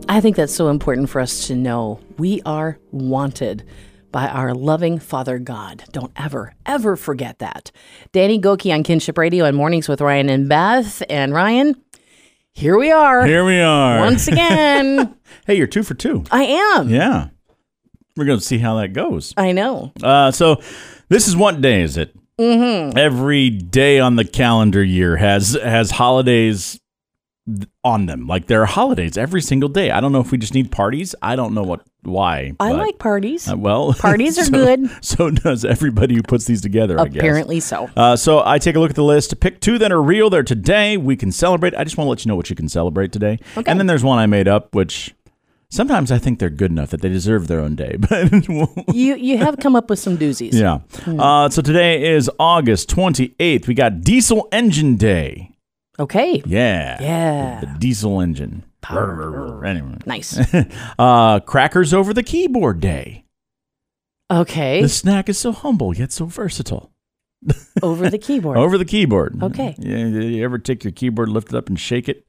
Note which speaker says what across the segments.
Speaker 1: I think that's so important for us to know. We are wanted by our loving Father God. Don't ever, ever forget that. Danny Goki on Kinship Radio and Mornings with Ryan and Beth. And Ryan, here we are.
Speaker 2: Here we are.
Speaker 1: Once again.
Speaker 2: Hey, you're 2 for 2.
Speaker 1: I am.
Speaker 2: Yeah. We're going to see how that goes.
Speaker 1: I know.
Speaker 2: So this is what day is it? Mm-hmm. Every day on the calendar year has holidays on them. Like there are holidays every single day. I don't know if we just need parties. I don't know why.
Speaker 1: I like parties.
Speaker 2: Well,
Speaker 1: parties are good.
Speaker 2: So does everybody who puts these together, I guess.
Speaker 1: Apparently so.
Speaker 2: So I take a look at the list, pick 2 that are real. They're today. We can celebrate. I just want to let you know what you can celebrate today. Okay. And then there's one I made up, which sometimes I think they're good enough that they deserve their own day. But
Speaker 1: you have come up with some doozies.
Speaker 2: Yeah. So today is August 28th. We got Diesel Engine Day.
Speaker 1: Okay.
Speaker 2: Yeah.
Speaker 1: Yeah.
Speaker 2: The diesel engine. Anyway.
Speaker 1: Nice.
Speaker 2: Crackers over the keyboard day.
Speaker 1: Okay.
Speaker 2: The snack is so humble yet so versatile.
Speaker 1: Over the keyboard.
Speaker 2: Over the keyboard.
Speaker 1: Okay.
Speaker 2: You ever take your keyboard, lift it up, and shake it?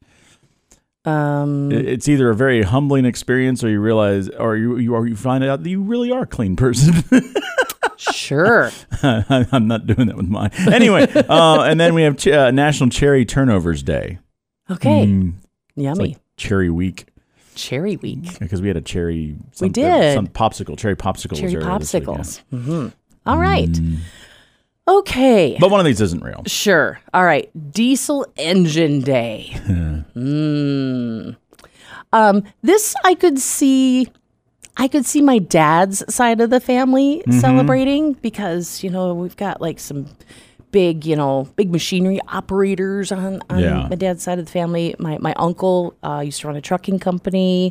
Speaker 2: It's either a very humbling experience, or you realize, or you find out that you really are a clean person.
Speaker 1: Sure.
Speaker 2: I'm not doing that with mine. Anyway, and then we have National Cherry Turnovers Day.
Speaker 1: Okay. Yummy.
Speaker 2: Like Cherry Week.
Speaker 1: Cherry Week.
Speaker 2: Because we had a cherry.
Speaker 1: We did.
Speaker 2: Some popsicle. Cherry popsicles.
Speaker 1: Cherry
Speaker 2: Week,
Speaker 1: popsicles.
Speaker 2: yeah.
Speaker 1: Mm-hmm. All right. Okay.
Speaker 2: But one of these isn't real.
Speaker 1: Sure. All right. Diesel Engine Day. This I could see my dad's side of the family celebrating because, we've got like some big machinery operators on my dad's side of the family. My uncle used to run a trucking company.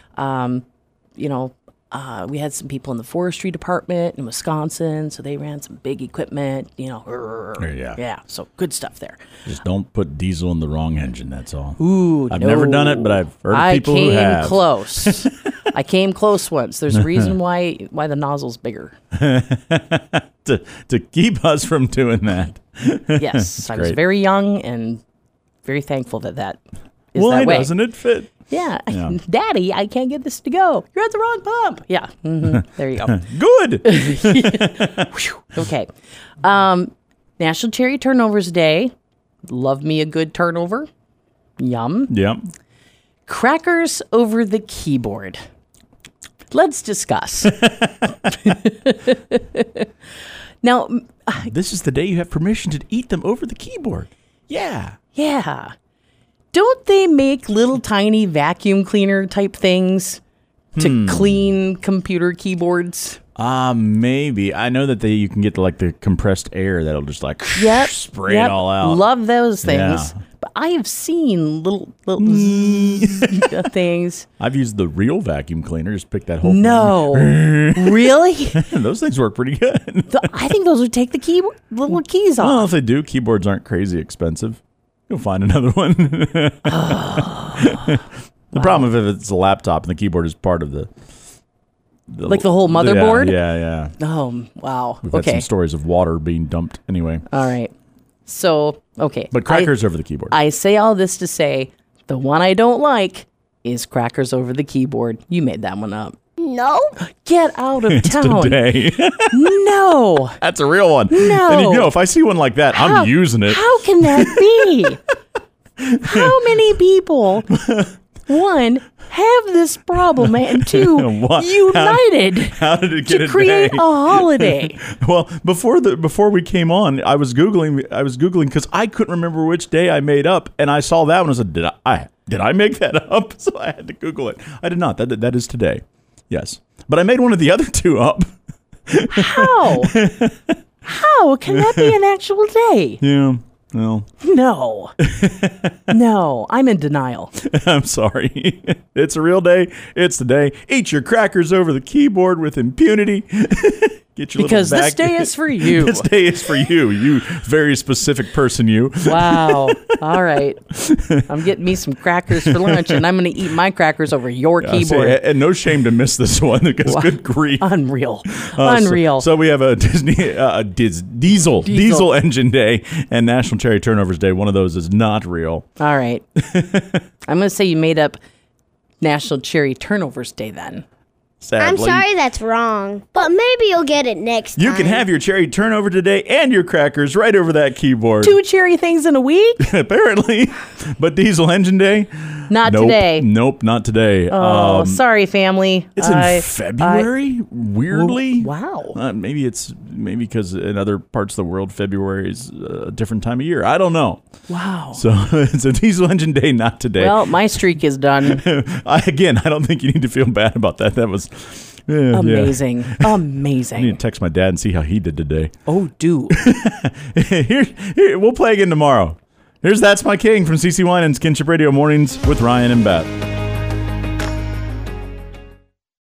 Speaker 1: We had some people in the forestry department in Wisconsin, so they ran some big equipment, Yeah, so good stuff there.
Speaker 2: Just don't put diesel in the wrong engine, that's all.
Speaker 1: Ooh,
Speaker 2: I've never done it, but I've heard of people who have.
Speaker 1: I came close. I came close once. There's a reason why the nozzle's bigger.
Speaker 2: to keep us from doing that.
Speaker 1: Yes, I was very young and very thankful that is that way.
Speaker 2: Why doesn't it fit?
Speaker 1: Yeah. Daddy, I can't get this to go. You're at the wrong pump. Yeah. There you go.
Speaker 2: Good.
Speaker 1: Okay. National Cherry Turnovers Day. Love me a good turnover. Yum.
Speaker 2: Yep.
Speaker 1: Crackers over the keyboard. Let's discuss. Now,
Speaker 2: this is the day you have permission to eat them over the keyboard. Yeah.
Speaker 1: Yeah. Don't they make little tiny vacuum cleaner type things to clean computer keyboards?
Speaker 2: Maybe. I know that you can get the compressed air that'll just spray it all out.
Speaker 1: Love those things.
Speaker 2: Yeah.
Speaker 1: But I have seen little things.
Speaker 2: I've used the real vacuum cleaner. Just pick that whole
Speaker 1: No. Really?
Speaker 2: Those things work pretty good.
Speaker 1: I think those would take the little keys off.
Speaker 2: Well, if they do, keyboards aren't crazy expensive. You'll find another one. The problem if it's a laptop and the keyboard is part of the
Speaker 1: whole motherboard?
Speaker 2: Yeah.
Speaker 1: Oh, wow.
Speaker 2: We've had some stories of water being dumped anyway.
Speaker 1: All right. So, okay.
Speaker 2: But crackers over the keyboard.
Speaker 1: I say all this to say the one I don't like is crackers over the keyboard. You made that one up. No. Get out of town.
Speaker 2: Today.
Speaker 1: No.
Speaker 2: That's a real one.
Speaker 1: No.
Speaker 2: And if I see one like that, I'm using it.
Speaker 1: How can that be? How many people, one, have this problem, and two, united
Speaker 2: how did it get
Speaker 1: to create a holiday?
Speaker 2: Well, before we came on, I was Googling because I couldn't remember which day I made up, and I saw that one. I said, did I make that up? So I had to Google it. I did not. That is today. Yes. But I made one of the other two up.
Speaker 1: How? How can that be an actual day?
Speaker 2: Yeah. Well.
Speaker 1: No. No. I'm in denial.
Speaker 2: I'm sorry. It's a real day. It's the day. Eat your crackers over the keyboard with impunity. Get your
Speaker 1: because
Speaker 2: little
Speaker 1: this day is for you.
Speaker 2: This day is for you. You very specific person, you.
Speaker 1: Wow. All right. I'm getting me some crackers for lunch, and I'm going to eat my crackers over your keyboard.
Speaker 2: And no shame to miss this one because good grief.
Speaker 1: Unreal. Unreal.
Speaker 2: So we have a Diesel Engine Day and National Cherry Turnovers Day. One of those is not real.
Speaker 1: All right. I'm going to say you made up National Cherry Turnovers Day then.
Speaker 2: Sadly.
Speaker 3: I'm sorry that's wrong, but maybe you'll get it next time.
Speaker 2: You can have your cherry turnover today and your crackers right over that keyboard.
Speaker 1: 2 cherry things in a week?
Speaker 2: Apparently. But Diesel Engine Day?
Speaker 1: Not
Speaker 2: Nope.
Speaker 1: today.
Speaker 2: Nope, not today.
Speaker 1: Oh, sorry, family.
Speaker 2: It's in February, weirdly.
Speaker 1: Wow.
Speaker 2: Maybe because in other parts of the world, February is a different time of year. I don't know.
Speaker 1: Wow.
Speaker 2: So it's a Diesel Engine Day, not today.
Speaker 1: Well, my streak is done.
Speaker 2: I don't think you need to feel bad about that. That was
Speaker 1: Amazing.
Speaker 2: Yeah. I need
Speaker 1: Amazing.
Speaker 2: to text my dad and see how he did today.
Speaker 1: Oh, dude.
Speaker 2: Here, we'll play again tomorrow. Here's That's My King from CC Winans Kinship Radio Mornings with Ryan and Beth.